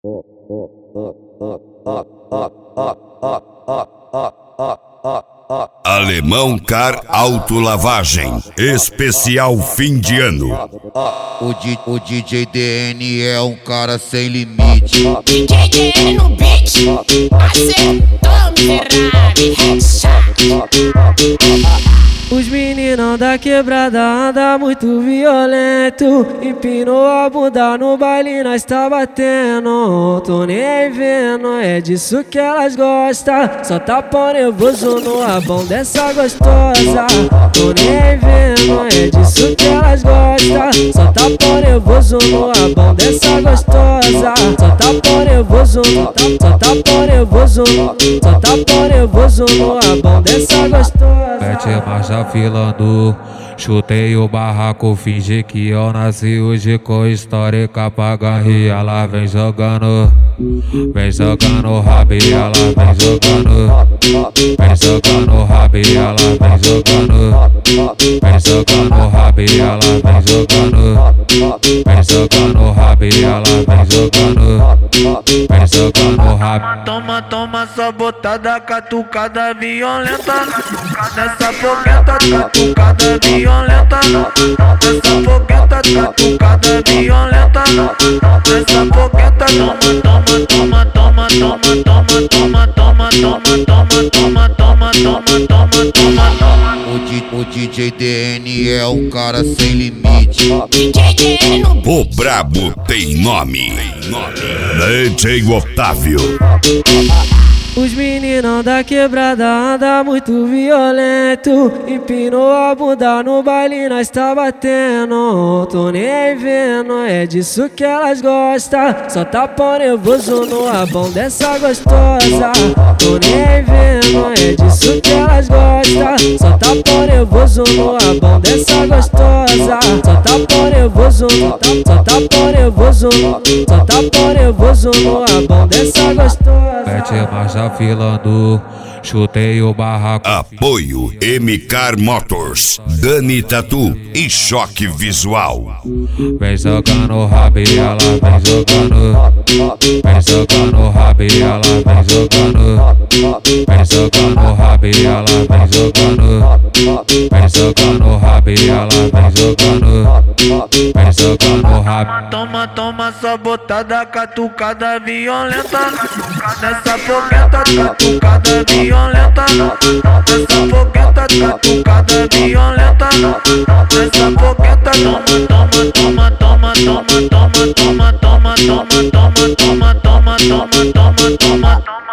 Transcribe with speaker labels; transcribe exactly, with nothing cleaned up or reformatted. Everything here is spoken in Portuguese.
Speaker 1: Alemão Car Autolavagem, especial fim de ano.
Speaker 2: O, D, o D J D N é um cara sem limite.
Speaker 3: D J D N no beat, acertou miserável, headshot.
Speaker 4: Os meninão da quebrada anda muito violento. Empinou a bunda no baile, nós tá batendo. Tô nem vendo, é disso que elas gostam. Só tapão nervoso no rabão dessa gostosa. Tô nem vendo, é disso que elas gostam. Só tapão nervoso no rabão dessa gostosa. Só tapão nervoso, só tapão nervoso, só tapão nervoso no rabão dessa gostosa.
Speaker 5: Mete marcha filando, chutei o barraco, fingi que eu nasci hoje com histórica pra ganhar. Ela vem jogando, vem jogando rabo, ela vem jogando, vem jogando rabo, ela vem jogando, vem jogando rabo, ela vem jogando, vem jogando rabo, ela vem jogando, vem jogando rabo.
Speaker 6: Toma, toma só botada, catucada violenta. Nessa fogueta, catucada violenta. Nessa fogueta, catucada violenta. Nessa fogueta, toma, toma, toma, toma, toma, toma, toma, toma, toma, toma, toma, toma, toma, toma, toma.
Speaker 2: O, D, o D J D N é um cara sem limite.
Speaker 3: D J D N no beat.
Speaker 1: O brabo tem nome. D J Otávio.
Speaker 4: Os meninão da quebrada anda muito violento. Empinou a bunda no baile, nós tá batendo. Tô nem vendo, é disso que elas gostam. Só tapão nervoso no rabão dessa gostosa. Tô nem vendo, é disso que elas gostam. Só tapão nervoso no rabão dessa gostosa. Só tapão nervoso, só tapão nervoso, só tapão nervoso no rabão dessa gostosa.
Speaker 5: Mete marcha filando, chutei o barraco.
Speaker 1: Apoio M-Car Motors, Dani Tatu e Choque Visual.
Speaker 5: Vem jogando rabo, ela vem jogando, vem jogando rabo, ela vem jogando, vem jogando rabo, ela vem jogando, vem jogando rabo, ela vem jogando, vem jogando rabo.
Speaker 6: Toma, toma só botada, catucada violenta. Nessa fogueta, catucada violenta. Nessa fogueta, catucada violenta. Nessa fogueta, toma, toma, toma, toma, toma, toma, toma, toma, toma, toma, toma, toma, toma, toma, toma, toma.